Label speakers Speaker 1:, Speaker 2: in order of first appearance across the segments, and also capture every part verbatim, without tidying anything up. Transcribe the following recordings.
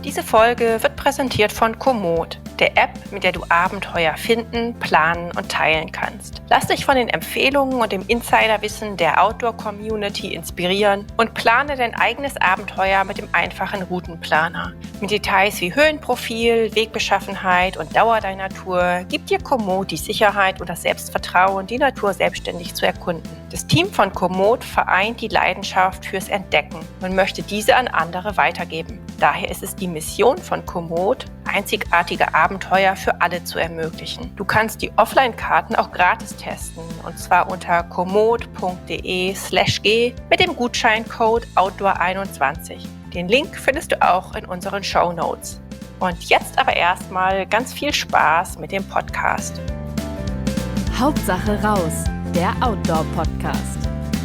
Speaker 1: Diese Folge wird präsentiert von Komoot, der App, mit der du Abenteuer finden, planen und teilen kannst. Lass dich von den Empfehlungen und dem Insiderwissen der Outdoor-Community inspirieren und plane dein eigenes Abenteuer mit dem einfachen Routenplaner. Mit Details wie Höhenprofil, Wegbeschaffenheit und Dauer deiner Tour gibt dir Komoot die Sicherheit und das Selbstvertrauen, die Natur selbstständig zu erkunden. Das Team von Komoot vereint die Leidenschaft fürs Entdecken und möchte diese an andere weitergeben. Daher ist es die Mission von Komoot, einzigartige Abenteuer für alle zu ermöglichen. Du kannst die Offline-Karten auch gratis testen, und zwar unter komoot.de slash g mit dem Gutscheincode Outdoor einundzwanzig. Den Link findest du auch in unseren Shownotes. Und jetzt aber erstmal ganz viel Spaß mit dem Podcast.
Speaker 2: Hauptsache raus, der Outdoor-Podcast.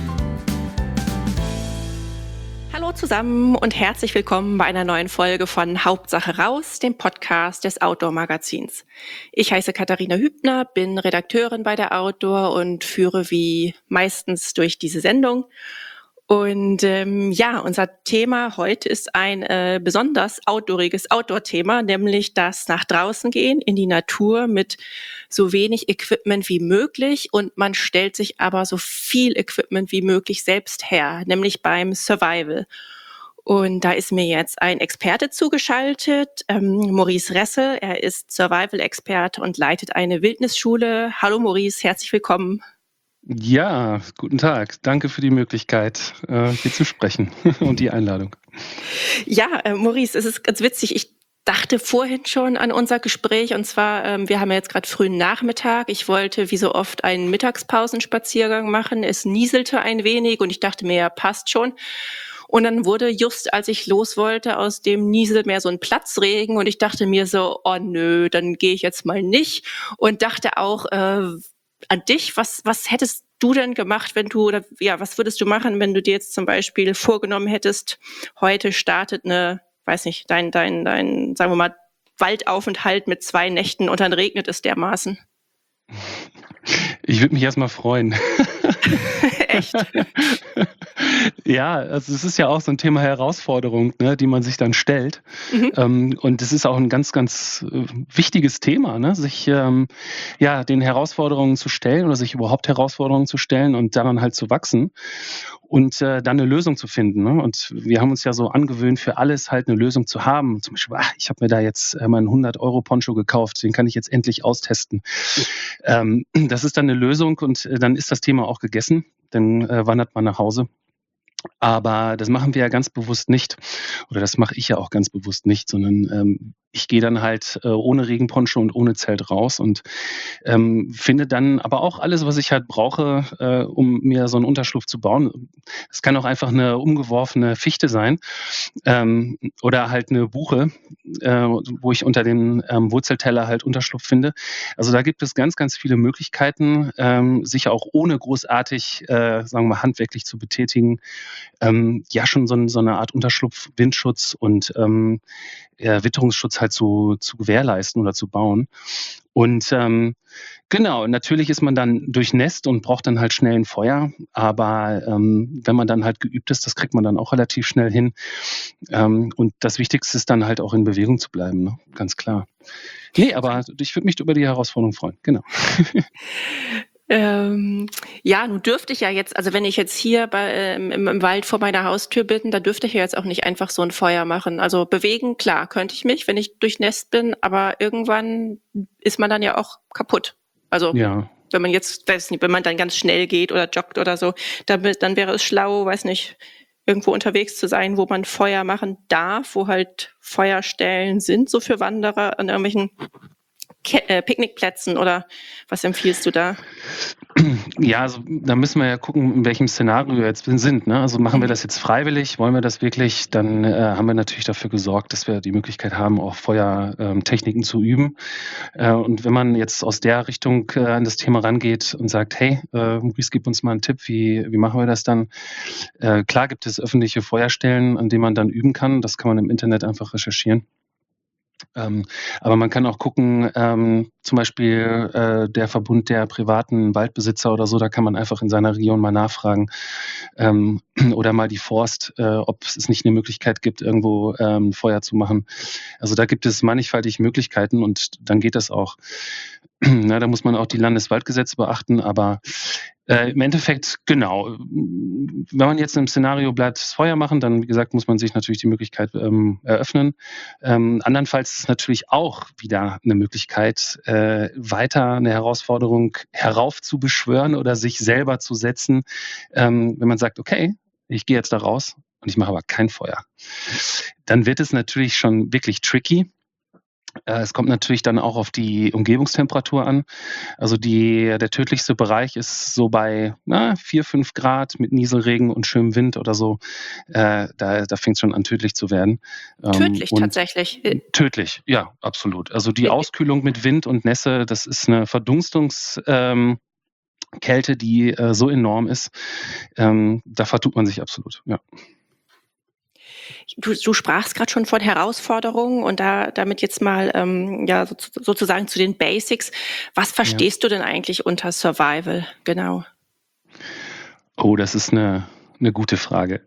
Speaker 1: Hallo zusammen und herzlich willkommen bei einer neuen Folge von Hauptsache raus, dem Podcast des Outdoor-Magazins. Ich heiße Katharina Hübner, bin Redakteurin bei der Outdoor und führe wie meistens durch diese Sendung. Und ähm, ja, unser Thema heute ist ein äh, besonders outdooriges Outdoor-Thema, nämlich das nach draußen gehen, in die Natur mit so wenig Equipment wie möglich, und man stellt sich aber so viel Equipment wie möglich selbst her, nämlich beim Survival. Und da ist mir jetzt ein Experte zugeschaltet, ähm, Maurice Ressel. Er ist Survival-Experte und leitet eine Wildnisschule. Hallo Maurice, herzlich willkommen.
Speaker 3: Ja, guten Tag. Danke für die Möglichkeit, hier zu sprechen und die Einladung.
Speaker 1: Ja, äh, Maurice, es ist ganz witzig. Ich dachte vorhin schon an unser Gespräch, und zwar, ähm, wir haben ja jetzt gerade frühen Nachmittag. Ich wollte wie so oft einen Mittagspausenspaziergang machen. Es nieselte ein wenig und ich dachte mir, ja, passt schon. Und dann wurde just, als ich los wollte, aus dem Niesel mehr so ein Platzregen, und ich dachte mir so, oh nö, dann gehe ich jetzt mal nicht, und dachte auch, äh, an dich, was, was hättest du denn gemacht, wenn du, oder ja, was würdest du machen, wenn du dir jetzt zum Beispiel vorgenommen hättest, heute startet eine, weiß nicht, dein, dein, dein, sagen wir mal, Waldaufenthalt mit zwei Nächten und dann regnet es dermaßen?
Speaker 3: Ich würde mich erstmal freuen.
Speaker 1: Echt?
Speaker 3: Ja, also es ist ja auch so ein Thema Herausforderung, ne, die man sich dann stellt. Mhm. Ähm, und es ist auch ein ganz, ganz äh, wichtiges Thema, ne, sich ähm, ja den Herausforderungen zu stellen oder sich überhaupt Herausforderungen zu stellen und daran halt zu wachsen und äh, dann eine Lösung zu finden. Ne? Und wir haben uns ja so angewöhnt, für alles halt eine Lösung zu haben. Zum Beispiel, ach, ich habe mir da jetzt äh, meinen hundert-Euro-Poncho gekauft, den kann ich jetzt endlich austesten. Ähm, das ist dann eine Lösung, und äh, dann ist das Thema auch gegessen. Dann äh, wandert man nach Hause. Aber das machen wir ja ganz bewusst nicht. Oder das mache ich ja auch ganz bewusst nicht, sondern ähm, ich gehe dann halt äh, ohne Regenponcho und ohne Zelt raus und ähm, finde dann aber auch alles, was ich halt brauche, äh, um mir so einen Unterschlupf zu bauen. Das kann auch einfach eine umgeworfene Fichte sein ähm, oder halt eine Buche, äh, wo ich unter den ähm, Wurzelteller halt Unterschlupf finde. Also da gibt es ganz, ganz viele Möglichkeiten, ähm, sich auch ohne großartig, äh, sagen wir mal, handwerklich zu betätigen, ähm, ja schon so, so eine Art Unterschlupf, Windschutz und ähm, ja, Witterungsschutz halt zu, zu gewährleisten oder zu bauen. Und ähm, genau, natürlich ist man dann durchnässt und braucht dann halt schnell ein Feuer. Aber ähm, wenn man dann halt geübt ist, das kriegt man dann auch relativ schnell hin. Ähm, und das Wichtigste ist dann halt auch in Bewegung zu bleiben, ne? Ganz klar. Nee, aber ich würde mich über die Herausforderung freuen, genau.
Speaker 1: Ähm, ja, nun dürfte ich ja jetzt, also wenn ich jetzt hier bei, ähm, im, im Wald vor meiner Haustür bin, da dürfte ich ja jetzt auch nicht einfach so ein Feuer machen. Also bewegen, klar, könnte ich mich, wenn ich durchnässt bin, aber irgendwann ist man dann ja auch kaputt. Also ja. Wenn man jetzt, weiß nicht, wenn man dann ganz schnell geht oder joggt oder so, dann, dann wäre es schlau, weiß nicht, irgendwo unterwegs zu sein, wo man Feuer machen darf, wo halt Feuerstellen sind, so für Wanderer an irgendwelchen Ke- äh, Picknickplätzen, oder was empfiehlst du da?
Speaker 3: Ja, also da müssen wir ja gucken, in welchem Szenario wir jetzt sind. Ne? Also machen wir das jetzt freiwillig, wollen wir das wirklich, dann äh, haben wir natürlich dafür gesorgt, dass wir die Möglichkeit haben, auch Feuertechniken ähm, zu üben. Äh, und wenn man jetzt aus der Richtung äh, an das Thema rangeht und sagt, hey, äh, Maurice, gib uns mal einen Tipp, wie, wie machen wir das dann? Äh, klar gibt es öffentliche Feuerstellen, an denen man dann üben kann. Das kann man im Internet einfach recherchieren. Ähm, aber man kann auch gucken, ähm, zum Beispiel äh, der Verbund der privaten Waldbesitzer oder so, da kann man einfach in seiner Region mal nachfragen, ähm, oder mal die Forst, äh, ob es nicht eine Möglichkeit gibt, irgendwo ähm, Feuer zu machen. Also da gibt es mannigfaltig Möglichkeiten und dann geht das auch. Na, da muss man auch die Landeswaldgesetze beachten, aber äh, im Endeffekt, genau, wenn man jetzt im Szenario bleibt, das Feuer machen, dann, wie gesagt, muss man sich natürlich die Möglichkeit ähm, eröffnen. Ähm, andernfalls ist es natürlich auch wieder eine Möglichkeit, äh, weiter eine Herausforderung heraufzubeschwören oder sich selber zu setzen, ähm, wenn man sagt, okay, ich gehe jetzt da raus und ich mache aber kein Feuer. Dann wird es natürlich schon wirklich tricky. Äh, Es kommt natürlich dann auch auf die Umgebungstemperatur an. Also die, der tödlichste Bereich ist so bei na, vier, fünf Grad mit Nieselregen und schönem Wind oder so. Äh, da da fängt es schon an, tödlich zu werden. Ähm,
Speaker 1: Tödlich
Speaker 3: und
Speaker 1: tatsächlich. Äh,
Speaker 3: tödlich, ja, absolut. Also die
Speaker 1: äh,
Speaker 3: Auskühlung mit Wind und Nässe, das ist eine Verdunstungs... Ähm, Kälte, die äh, so enorm ist, ähm, da vertut man sich absolut. Ja.
Speaker 1: Du, du sprachst gerade schon von Herausforderungen und da damit jetzt mal ähm, ja so, sozusagen zu den Basics. Was
Speaker 3: Ja.
Speaker 1: verstehst du denn eigentlich unter Survival? Genau.
Speaker 3: Oh, das ist eine, eine gute Frage.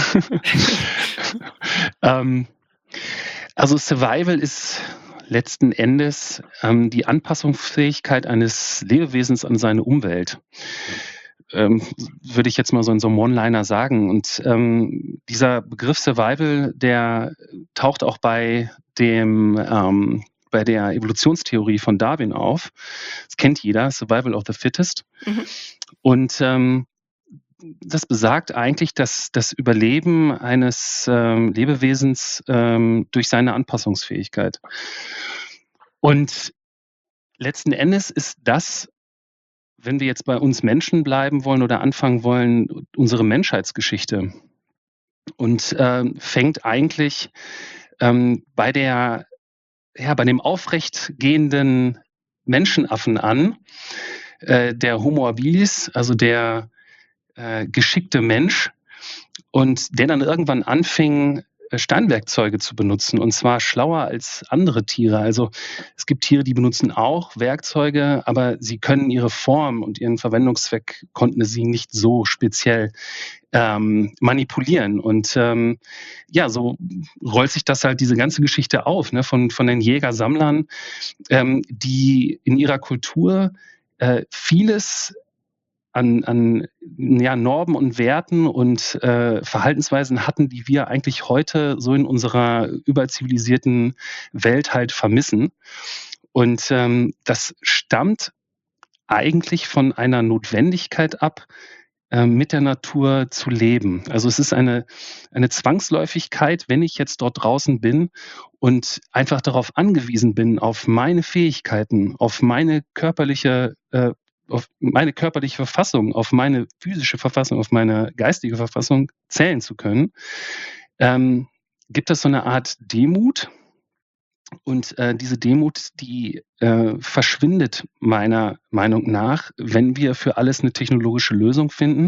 Speaker 3: ähm, also Survival ist letzten Endes ähm, die Anpassungsfähigkeit eines Lebewesens an seine Umwelt. Ähm, würde ich jetzt mal so in so einem One-Liner sagen. Und ähm, dieser Begriff Survival, der taucht auch bei dem ähm, bei der Evolutionstheorie von Darwin auf. Das kennt jeder, Survival of the Fittest.
Speaker 1: Mhm.
Speaker 3: Und ähm, das besagt eigentlich, dass das Überleben eines ähm, Lebewesens ähm, durch seine Anpassungsfähigkeit. Und letzten Endes ist das, wenn wir jetzt bei uns Menschen bleiben wollen oder anfangen wollen, unsere Menschheitsgeschichte. Und ähm, fängt eigentlich ähm, bei der, ja, bei dem aufrechtgehenden Menschenaffen an, äh, der Homo habilis, also der äh, geschickte Mensch, und der dann irgendwann anfing, äh, Steinwerkzeuge zu benutzen, und zwar schlauer als andere Tiere. Also es gibt Tiere, die benutzen auch Werkzeuge, aber sie können ihre Form und ihren Verwendungszweck konnten sie nicht so speziell ähm, manipulieren. Und ähm, ja, so rollt sich das halt diese ganze Geschichte auf, ne, von, von den Jäger-Sammlern, ähm, die in ihrer Kultur äh, vieles an, an ja, Normen und Werten und äh, Verhaltensweisen hatten, die wir eigentlich heute so in unserer überzivilisierten Welt halt vermissen. Und ähm, das stammt eigentlich von einer Notwendigkeit ab, äh, mit der Natur zu leben. Also es ist eine, eine Zwangsläufigkeit, wenn ich jetzt dort draußen bin und einfach darauf angewiesen bin, auf meine Fähigkeiten, auf meine körperliche äh, auf meine körperliche Verfassung, auf meine physische Verfassung, auf meine geistige Verfassung zählen zu können, ähm, gibt es so eine Art Demut. Und äh, diese Demut, die äh, verschwindet meiner Meinung nach, wenn wir für alles eine technologische Lösung finden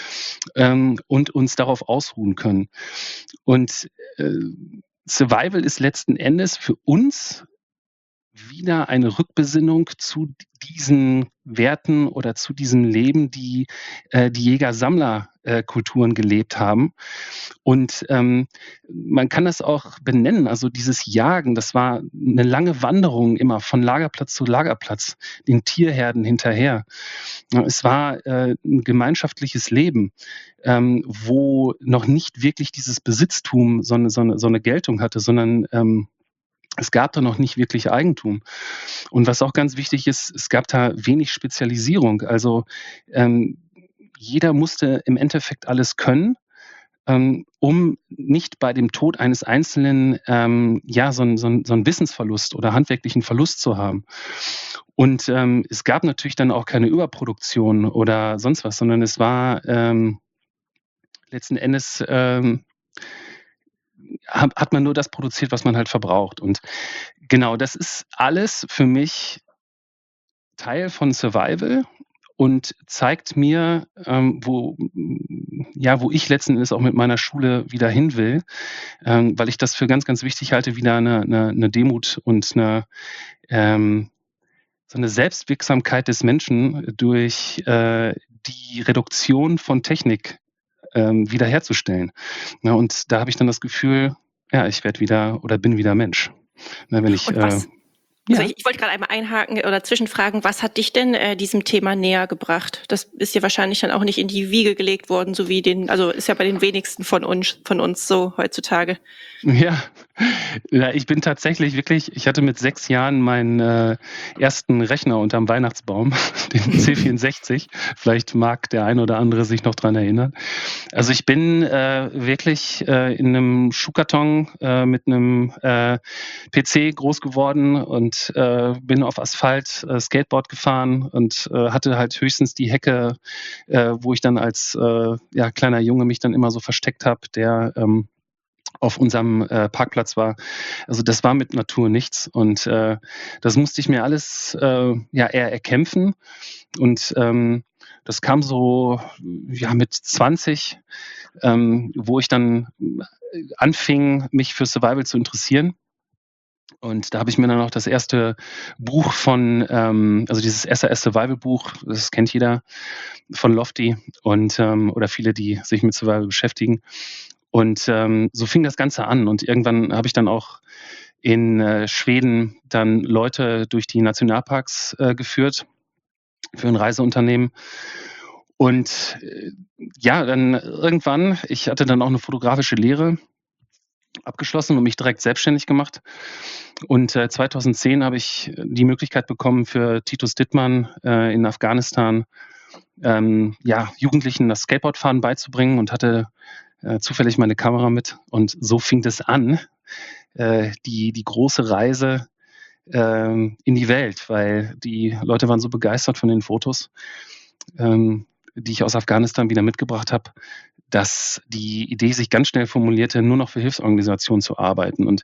Speaker 3: ähm, und uns darauf ausruhen können. Und äh, Survival ist letzten Endes für uns wieder eine Rückbesinnung zu diesen Werten oder zu diesem Leben, die äh, die Jäger-Sammler-Kulturen gelebt haben. Und ähm, man kann das auch benennen, also dieses Jagen, das war eine lange Wanderung immer von Lagerplatz zu Lagerplatz, den Tierherden hinterher. Ja, es war äh, ein gemeinschaftliches Leben, ähm, wo noch nicht wirklich dieses Besitztum so eine, so eine, so eine Geltung hatte, sondern ähm, es gab da noch nicht wirklich Eigentum. Und was auch ganz wichtig ist, es gab da wenig Spezialisierung. Also ähm, jeder musste im Endeffekt alles können, ähm, um nicht bei dem Tod eines Einzelnen ähm, ja, so, ein, so, ein, so einen Wissensverlust oder handwerklichen Verlust zu haben. Und ähm, es gab natürlich dann auch keine Überproduktion oder sonst was, sondern es war ähm, letzten Endes ähm, hat man nur das produziert, was man halt verbraucht. Und genau, das ist alles für mich Teil von Survival. und zeigt mir, ähm, wo, ja, wo ich letzten Endes auch mit meiner Schule wieder hin will, ähm, weil ich das für ganz, ganz wichtig halte, wieder eine, eine, eine Demut und eine, ähm, so eine Selbstwirksamkeit des Menschen durch äh, die Reduktion von Technik ähm, wiederherzustellen. Na, und da habe ich dann das Gefühl, ja, ich werde wieder oder bin wieder Mensch. Na, wenn ich,
Speaker 1: Und
Speaker 3: äh,
Speaker 1: was, also
Speaker 3: ja,
Speaker 1: ich, ich wollte gerade einmal einhaken oder zwischenfragen, was hat dich denn äh, diesem Thema näher gebracht? Das ist ja wahrscheinlich dann auch nicht in die Wiege gelegt worden, so wie den, also ist ja bei den wenigsten von uns, von uns so heutzutage.
Speaker 3: ja, ja, ich bin tatsächlich wirklich, ich hatte mit sechs Jahren meinen äh, ersten Rechner unterm Weihnachtsbaum, den C vierundsechzig. Vielleicht mag der ein oder andere sich noch dran erinnern. Also ich bin äh, wirklich äh, in einem Schuhkarton äh, mit einem äh, P C groß geworden und äh, bin auf Asphalt äh, Skateboard gefahren und äh, hatte halt höchstens die Hecke, äh, wo ich dann als äh, ja, kleiner Junge mich dann immer so versteckt habe, der ähm, auf unserem äh, Parkplatz war. Also das war mit Natur nichts und äh, das musste ich mir alles äh, ja eher erkämpfen und ähm, das kam so ja mit zwanzig, ähm, wo ich dann äh, anfing, mich für Survival zu interessieren. Und da habe ich mir dann auch das erste Buch von, ähm, also dieses S R S Survival Buch, das kennt jeder, von Lofty und ähm, oder viele, die sich mit Survival beschäftigen. Und ähm, so fing das Ganze an. Und irgendwann habe ich dann auch in äh, Schweden dann Leute durch die Nationalparks äh, geführt für ein Reiseunternehmen. Und äh, ja, dann irgendwann, ich hatte dann auch eine fotografische Lehre abgeschlossen und mich direkt selbstständig gemacht. Und äh, zweitausendzehn habe ich die Möglichkeit bekommen, für Titus Dittmann äh, in Afghanistan ähm, ja, Jugendlichen das Skateboardfahren beizubringen und hatte äh, zufällig meine Kamera mit. Und so fing das an, äh, die, die große Reise ähm, in die Welt, weil die Leute waren so begeistert von den Fotos, ähm, die ich aus Afghanistan wieder mitgebracht habe, dass die Idee sich ganz schnell formulierte, nur noch für Hilfsorganisationen zu arbeiten. Und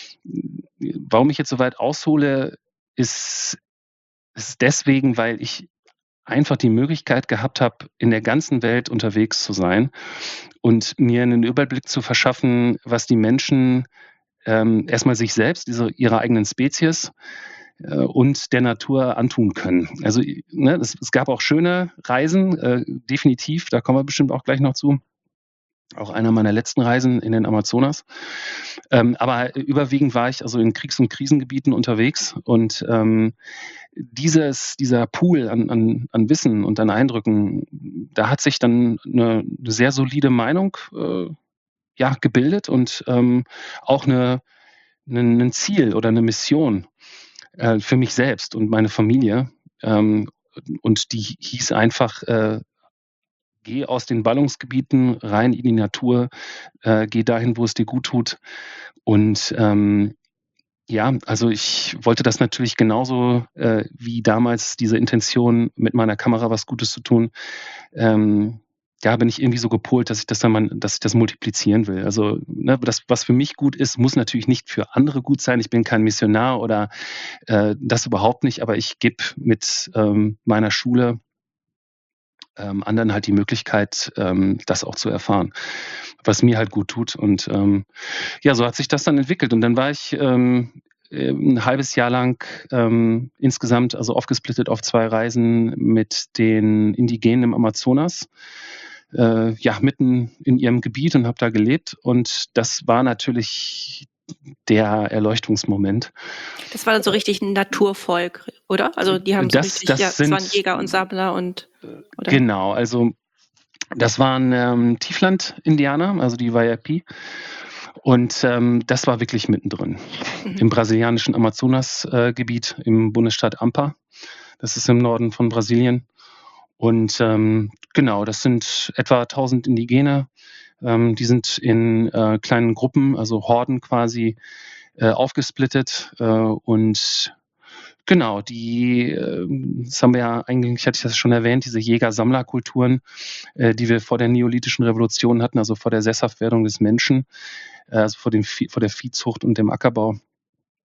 Speaker 3: warum ich jetzt so weit aushole, ist, ist deswegen, weil ich einfach die Möglichkeit gehabt habe, in der ganzen Welt unterwegs zu sein und mir einen Überblick zu verschaffen, was die Menschen ähm, erstmal sich selbst, diese, ihrer eigenen Spezies äh, und der Natur antun können. Also ne, es, es gab auch schöne Reisen, äh, definitiv, da kommen wir bestimmt auch gleich noch zu. Auch einer meiner letzten Reisen in den Amazonas. Ähm, aber überwiegend war ich also in Kriegs- und Krisengebieten unterwegs und ähm, dieses, dieser Pool an, an, an Wissen und an Eindrücken, da hat sich dann eine, eine sehr solide Meinung äh, ja, gebildet und ähm, auch eine, eine, ein Ziel oder eine Mission äh, für mich selbst und meine Familie. Ähm, und die hieß einfach, äh, geh aus den Ballungsgebieten rein in die Natur, äh, geh dahin, wo es dir gut tut. Und ähm, ja, also ich wollte das natürlich genauso äh, wie damals diese Intention, mit meiner Kamera was Gutes zu tun. Ähm, ja, bin ich irgendwie so gepolt, dass ich das dann mal, dass ich das multiplizieren will. Also ne, das, was für mich gut ist, muss natürlich nicht für andere gut sein. Ich bin kein Missionar oder äh, das überhaupt nicht, aber ich gebe mit ähm, meiner Schule ähm, anderen halt die Möglichkeit, ähm, das auch zu erfahren, was mir halt gut tut. Und ähm, ja, so hat sich das dann entwickelt. Und dann war ich ähm, ein halbes Jahr lang ähm, insgesamt, also aufgesplittet auf zwei Reisen mit den Indigenen im Amazonas, äh, ja, mitten in ihrem Gebiet und habe da gelebt. Und das war natürlich der Erleuchtungsmoment.
Speaker 1: Das war dann so richtig ein Naturvolk, oder? Also die haben so
Speaker 3: Das,
Speaker 1: richtig,
Speaker 3: das
Speaker 1: ja, es
Speaker 3: sind,
Speaker 1: waren Jäger und Sammler und oder?
Speaker 3: Genau, also das waren ähm, Tiefland-Indianer, also die Waiapi. Und ähm, das war wirklich mittendrin.
Speaker 1: Mhm.
Speaker 3: Im brasilianischen Amazonas-Gebiet, äh, im Bundesstaat Ampa. Das ist im Norden von Brasilien. Und ähm, genau, das sind etwa tausend Indigene. Ähm, die sind in äh, kleinen Gruppen, also Horden quasi, äh, aufgesplittet. Äh, und genau, die, äh, das haben wir ja eigentlich, hatte ich das schon erwähnt, diese Jäger-Sammler-Kulturen, äh, die wir vor der neolithischen Revolution hatten, also vor der Sesshaftwerdung des Menschen, äh, also vor, dem Vieh, vor der Viehzucht und dem Ackerbau,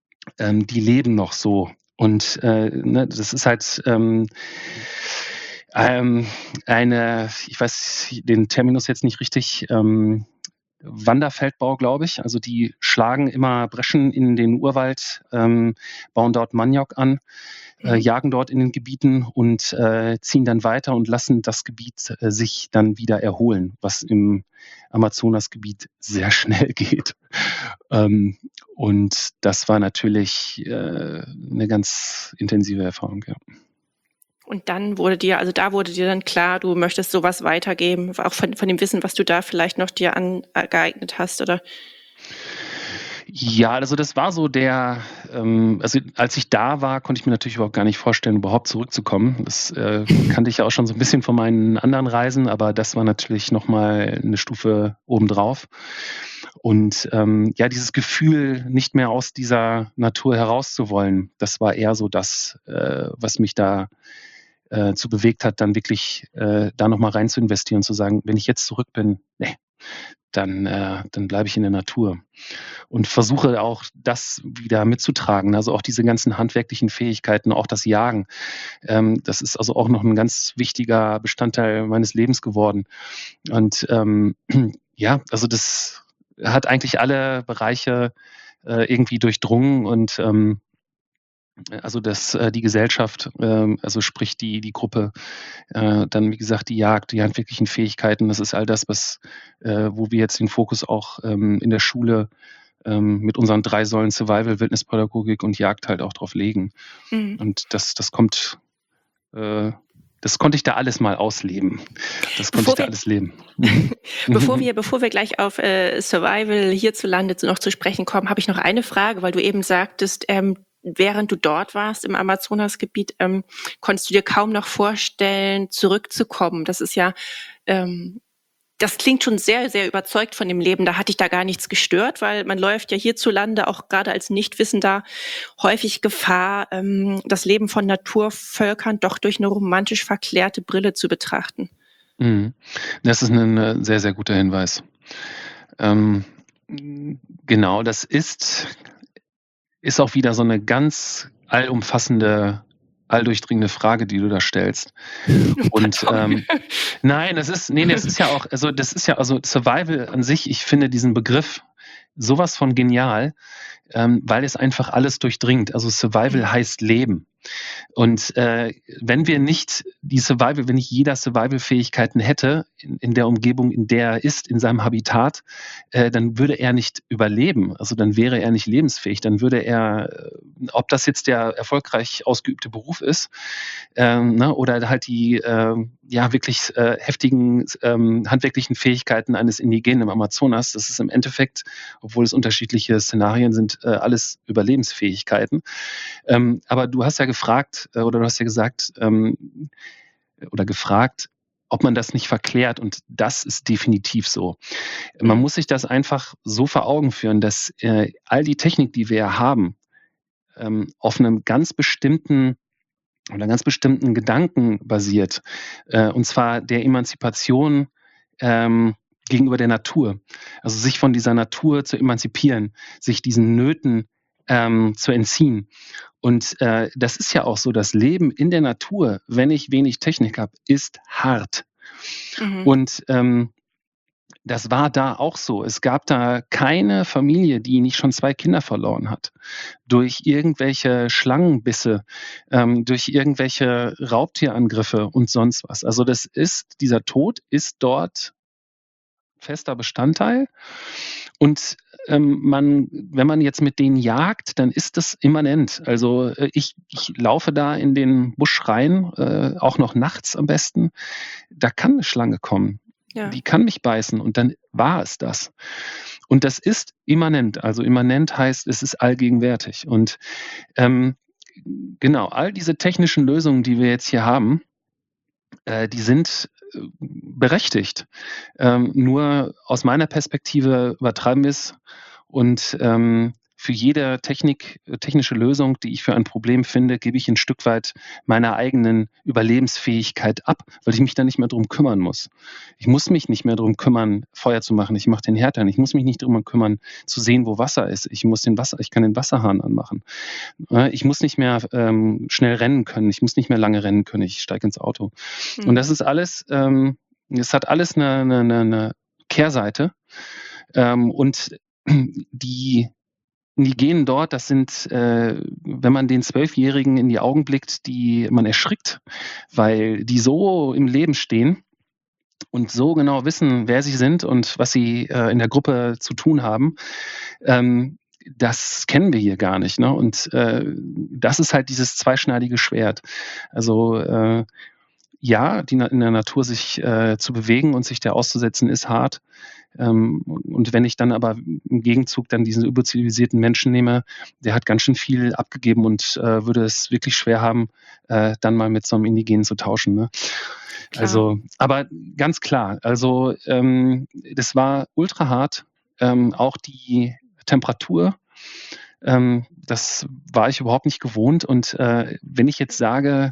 Speaker 3: ähm, die leben noch so. Und äh, ne, das ist halt ähm, Ähm, eine, ich weiß den Terminus jetzt nicht richtig, ähm, Wanderfeldbau, glaube ich. Also die schlagen immer Breschen in den Urwald, ähm, bauen dort Maniok an, äh,
Speaker 1: Mhm.
Speaker 3: jagen dort in den Gebieten und äh, ziehen dann weiter und lassen das Gebiet äh, sich dann wieder erholen, was im Amazonasgebiet sehr schnell geht. Ähm, und das war natürlich äh, eine ganz intensive Erfahrung, ja.
Speaker 1: Und dann wurde dir, also da wurde dir dann klar, du möchtest sowas weitergeben, auch von, von dem Wissen, was du da vielleicht noch dir angeeignet hast, oder?
Speaker 3: Ja, also das war so der, ähm, also als ich da war, konnte ich mir natürlich überhaupt gar nicht vorstellen, überhaupt zurückzukommen. Das äh, kannte ich ja auch schon so ein bisschen von meinen anderen Reisen, aber das war natürlich nochmal eine Stufe obendrauf. Und ähm, ja, dieses Gefühl, nicht mehr aus dieser Natur heraus zu wollen, das war eher so das, äh, was mich da äh, zu bewegt hat, dann wirklich äh, da nochmal rein zu investieren, zu sagen, wenn ich jetzt zurück bin, nee, dann, äh, dann bleibe ich in der Natur und versuche auch das wieder mitzutragen. Also auch diese ganzen handwerklichen Fähigkeiten, auch das Jagen. Ähm, das ist also auch noch ein ganz wichtiger Bestandteil meines Lebens geworden. Und ähm, ja, also das hat eigentlich alle Bereiche äh, irgendwie durchdrungen und ähm, also das, äh, die Gesellschaft, ähm, also sprich die, die Gruppe, äh, dann wie gesagt die Jagd, die handwerklichen Fähigkeiten, das ist all das, was, äh, wo wir jetzt den Fokus auch ähm, in der Schule ähm, mit unseren drei Säulen Survival, Wildnispädagogik und Jagd halt auch drauf legen.
Speaker 1: Mhm.
Speaker 3: Und das, das kommt, äh, das konnte ich da alles mal ausleben. Das konnte
Speaker 1: Bevor
Speaker 3: ich da
Speaker 1: wir,
Speaker 3: alles leben.
Speaker 1: bevor wir, bevor wir gleich auf äh, Survival hierzulande noch zu sprechen kommen, habe ich noch eine Frage, weil du eben sagtest, ähm, während du dort warst im Amazonasgebiet, ähm, konntest du dir kaum noch vorstellen, zurückzukommen. Das ist ja, ähm, das klingt schon sehr, sehr überzeugt von dem Leben. Da hatte ich da gar nichts gestört, weil man läuft ja hierzulande auch gerade als Nichtwissender häufig Gefahr, ähm, das Leben von Naturvölkern doch durch eine romantisch verklärte Brille zu betrachten.
Speaker 3: Mhm. Das ist ein äh, sehr, sehr guter Hinweis. Ähm, genau, das ist, ist auch wieder so eine ganz allumfassende, alldurchdringende Frage, die du da stellst. Und ähm, nein, das ist, nee, nee, das ist ja auch, also das ist ja, also Survival an sich, ich finde diesen Begriff sowas von genial, ähm, weil es einfach alles durchdringt. Also Survival heißt Leben. Und äh, wenn wir nicht die Survival, wenn nicht jeder Survival-Fähigkeiten hätte in, in der Umgebung, in der er ist, in seinem Habitat, äh, dann würde er nicht überleben. Also dann wäre er nicht lebensfähig. Dann würde er, äh, ob das jetzt der erfolgreich ausgeübte Beruf ist, ähm, ne, oder halt die äh, ja wirklich äh, heftigen ähm, handwerklichen Fähigkeiten eines Indigenen im Amazonas, das ist im Endeffekt, obwohl es unterschiedliche Szenarien sind, äh, alles Überlebensfähigkeiten. Ähm, aber du hast ja gefragt, äh, oder du hast ja gesagt, ähm, oder gefragt, ob man das nicht verklärt. Und das ist definitiv so. Man
Speaker 1: Mhm.
Speaker 3: muss sich das einfach so vor Augen führen, dass äh, all die Technik, die wir haben, ähm, auf einem ganz bestimmten oder ganz bestimmten Gedanken basiert. Äh, und zwar der Emanzipation ähm, gegenüber der Natur. Also sich von dieser Natur zu emanzipieren, sich diesen Nöten ähm, zu entziehen. Und äh, das ist ja auch so, das Leben in der Natur, wenn ich wenig Technik habe, ist hart.
Speaker 1: Mhm.
Speaker 3: Und ähm, das war da auch so. Es gab da keine Familie, die nicht schon zwei Kinder verloren hat. Durch irgendwelche Schlangenbisse, ähm, durch irgendwelche Raubtierangriffe und sonst was. Also das ist, dieser Tod ist dort fester Bestandteil. Und ähm, man, wenn man jetzt mit denen jagt, dann ist das immanent. Also äh, ich, ich laufe da in den Busch rein, äh, auch noch nachts am besten. Da kann eine Schlange kommen.
Speaker 1: Ja.
Speaker 3: Die kann mich beißen und dann war es das. Und das ist immanent. Also immanent heißt, es ist allgegenwärtig. Und ähm, genau, all diese technischen Lösungen, die wir jetzt hier haben, äh, die sind äh, berechtigt. Ähm, nur aus meiner Perspektive übertreiben wir es und ähm, für jede Technik, technische Lösung, die ich für ein Problem finde, gebe ich ein Stück weit meiner eigenen Überlebensfähigkeit ab, weil ich mich da nicht mehr drum kümmern muss. Ich muss mich nicht mehr drum kümmern, Feuer zu machen. Ich mache den Herd an. Ich muss mich nicht drum kümmern, zu sehen, wo Wasser ist. Ich muss den Wasser, ich kann den Wasserhahn anmachen. Ich muss nicht mehr ähm, schnell rennen können. Ich muss nicht mehr lange rennen können. Ich steige ins Auto. Mhm. Und das ist alles, ähm, es hat alles eine, eine, eine Kehrseite. Ähm, und die Die Genen dort, das sind, äh, wenn man den Zwölfjährigen in die Augen blickt, die man erschrickt, weil die so im Leben stehen und so genau wissen, wer sie sind und was sie äh, in der Gruppe zu tun haben. Ähm, das kennen wir hier gar nicht. Ne? Und äh, das ist halt dieses zweischneidige Schwert. Also äh, ja, die in der Natur sich äh, zu bewegen und sich der auszusetzen, ist hart. Ähm, und wenn ich dann aber im Gegenzug dann diesen überzivilisierten Menschen nehme, der hat ganz schön viel abgegeben und äh, würde es wirklich schwer haben, äh, dann mal mit so einem Indigenen zu tauschen. Ne? Also, aber ganz klar, also ähm, das war ultra hart. Ähm, auch die Temperatur, ähm, das war ich überhaupt nicht gewohnt. Und äh, wenn ich jetzt sage,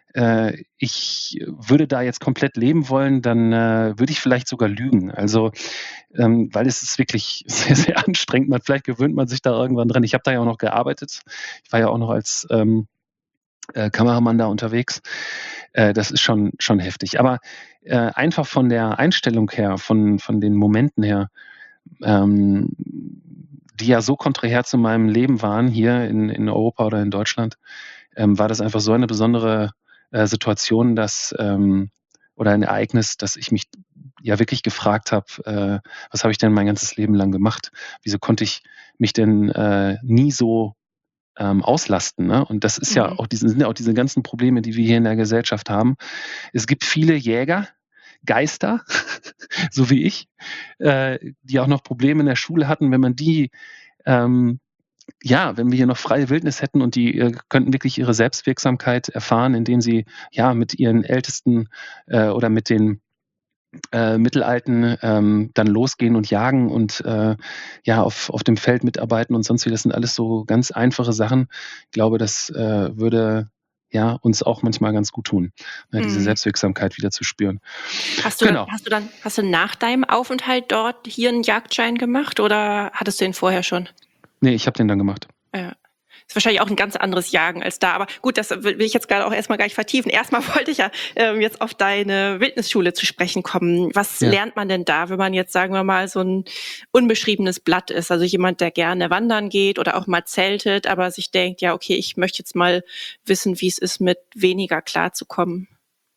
Speaker 3: ich würde da jetzt komplett leben wollen, dann äh, würde ich vielleicht sogar lügen. Also, ähm, weil es ist wirklich sehr, sehr anstrengend. Man, vielleicht gewöhnt man sich da irgendwann dran. Ich habe da ja auch noch gearbeitet. Ich war ja auch noch als ähm, äh, Kameramann da unterwegs. Äh, das ist schon, schon heftig. Aber äh, einfach von der Einstellung her, von, von den Momenten her, ähm, die ja so konträr zu meinem Leben waren, hier in, in Europa oder in Deutschland, ähm, war das einfach so eine besondere Situation, dass ähm, oder ein Ereignis, dass ich mich ja wirklich gefragt habe, äh, was habe ich denn mein ganzes Leben lang gemacht? Wieso konnte ich mich denn äh, nie so ähm, auslasten? Ne? Und das ist mhm. ja auch diese, sind ja auch diese ganzen Probleme, die wir hier in der Gesellschaft haben. Es gibt viele Jäger, Geister, so wie ich, äh, die auch noch Probleme in der Schule hatten. Wenn man die ähm, ja, wenn wir hier noch freie Wildnis hätten und die äh, könnten wirklich ihre Selbstwirksamkeit erfahren, indem sie ja mit ihren Ältesten äh, oder mit den äh, Mittelalten ähm, dann losgehen und jagen und äh, ja auf, auf dem Feld mitarbeiten und sonst wie. Das sind alles so ganz einfache Sachen. Ich glaube, das äh, würde ja uns auch manchmal ganz gut tun, ne, diese mhm. Selbstwirksamkeit wieder zu spüren.
Speaker 1: Hast du, genau. dann, hast du dann hast du nach deinem Aufenthalt dort hier einen Jagdschein gemacht oder hattest du ihn vorher schon?
Speaker 3: Nee, ich habe den dann gemacht.
Speaker 1: Ja. Ist wahrscheinlich auch ein ganz anderes Jagen als da. Aber gut, das will ich jetzt gerade auch erstmal gar nicht vertiefen. Erstmal wollte ich ja ähm, jetzt auf deine Wildnisschule zu sprechen kommen. Was ja. lernt man denn da, wenn man jetzt, sagen wir mal, so ein unbeschriebenes Blatt ist? Also jemand, der gerne wandern geht oder auch mal zeltet, aber sich denkt, ja, okay, ich möchte jetzt mal wissen, wie es ist, mit weniger klarzukommen.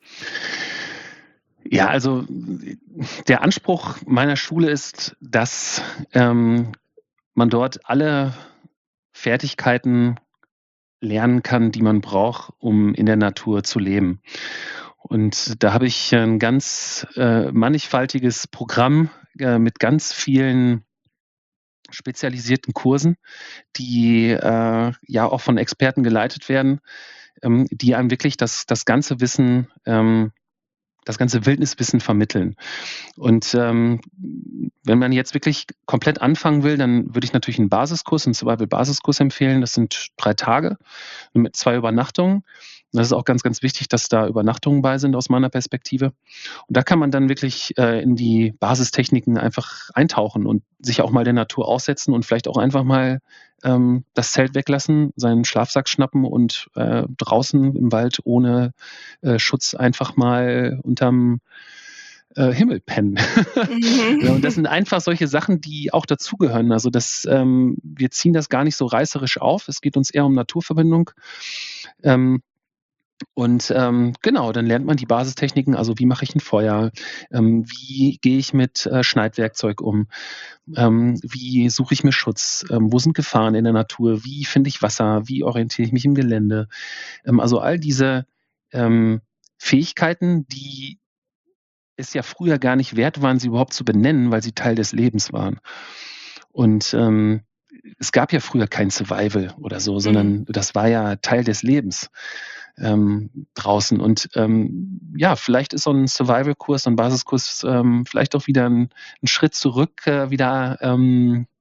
Speaker 3: Ja, also der Anspruch meiner Schule ist, dass ähm, man dort alle Fertigkeiten lernen kann, die man braucht, um in der Natur zu leben. Und da habe ich ein ganz äh, mannigfaltiges Programm äh, mit ganz vielen spezialisierten Kursen, die äh, ja auch von Experten geleitet werden, ähm, die einem wirklich das, das ganze Wissen ähm, das ganze Wildniswissen vermitteln. Und ähm, wenn man jetzt wirklich komplett anfangen will, dann würde ich natürlich einen Basiskurs, einen Survival-Basiskurs empfehlen. Das sind drei Tage mit zwei Übernachtungen. Das ist auch ganz, ganz wichtig, dass da Übernachtungen bei sind aus meiner Perspektive. Und da kann man dann wirklich äh, in die Basistechniken einfach eintauchen und sich auch mal der Natur aussetzen und vielleicht auch einfach mal ähm, das Zelt weglassen, seinen Schlafsack schnappen und äh, draußen im Wald ohne äh, Schutz einfach mal unterm äh, Himmel pennen. Mhm. Ja, und das sind einfach solche Sachen, die auch dazugehören. Also das, ähm, wir ziehen das gar nicht so reißerisch auf. Es geht uns eher um Naturverbindung. Ähm, Und ähm, genau, dann lernt man die Basistechniken, also wie mache ich ein Feuer, ähm, wie gehe ich mit äh, Schneidwerkzeug um, ähm, wie suche ich mir Schutz, ähm, wo sind Gefahren in der Natur, wie finde ich Wasser, wie orientiere ich mich im Gelände. Ähm, also all diese ähm, Fähigkeiten, die es ja früher gar nicht wert waren, sie überhaupt zu benennen, weil sie Teil des Lebens waren. Und ähm, es gab ja früher kein Survival oder so, sondern mhm. das war ja Teil des Lebens. Ähm, draußen. Und ähm, ja, vielleicht ist so ein Survival-Kurs, so ein Basiskurs ähm, vielleicht auch wieder ein, ein Schritt zurück, äh, wieder ähm,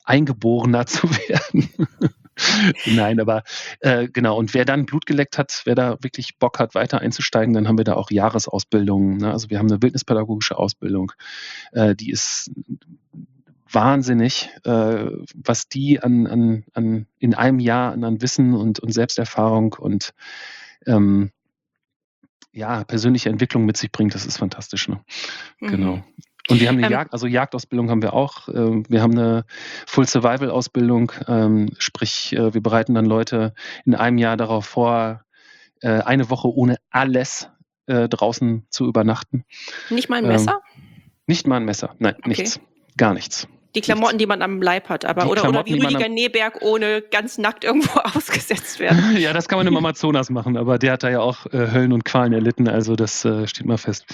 Speaker 3: Eingeborener zu werden. Nein, aber äh, genau. Und wer dann Blut geleckt hat, wer da wirklich Bock hat, weiter einzusteigen, dann haben wir da auch Jahresausbildungen. Ne? Also wir haben eine wildnispädagogische Ausbildung, äh, die ist wahnsinnig, äh, was die an, an, an in einem Jahr an, an Wissen und, und Selbsterfahrung und ähm, ja, persönliche Entwicklung mit sich bringt. Das ist fantastisch. Ne?
Speaker 1: Mhm.
Speaker 3: Genau. Und wir haben eine
Speaker 1: Ähm,
Speaker 3: Jagd, also Jagdausbildung haben wir auch. Ähm, Wir haben eine Full-Survival-Ausbildung, ähm, sprich, äh, wir bereiten dann Leute in einem Jahr darauf vor, äh, eine Woche ohne alles äh, draußen zu übernachten.
Speaker 1: Nicht mal ein
Speaker 3: Ähm,
Speaker 1: Messer?
Speaker 3: Nicht mal ein Messer, nein,
Speaker 1: Okay.
Speaker 3: nichts, gar nichts.
Speaker 1: Die Klamotten, die man am Leib hat, aber
Speaker 3: Die
Speaker 1: oder, oder
Speaker 3: Klamotten,
Speaker 1: wie
Speaker 3: die man
Speaker 1: Rüdiger
Speaker 3: am-
Speaker 1: Neberg ohne ganz nackt irgendwo ausgesetzt werden.
Speaker 3: Ja, das kann man im Amazonas machen, aber der hat da ja auch äh, Höllen und Qualen erlitten, also das äh, steht mal fest.